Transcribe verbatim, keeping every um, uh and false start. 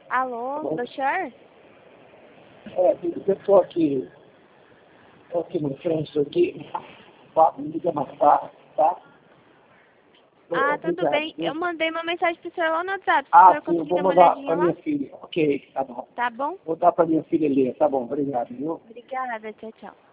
Alô, doutor? É, eu estou aqui, estou aqui no trânsito aqui, me liga mais tarde, tá? Ah, Obrigado, tudo bem. viu? Eu mandei uma mensagem pro senhor lá no WhatsApp. Se o Ah, senhor sim, eu conseguir vou dar uma mandar olhadinha para lá, minha filha. Ok, tá bom. tá bom? Vou dar para minha filha ler, tá bom, obrigado, viu? Obrigada, tchau, tchau.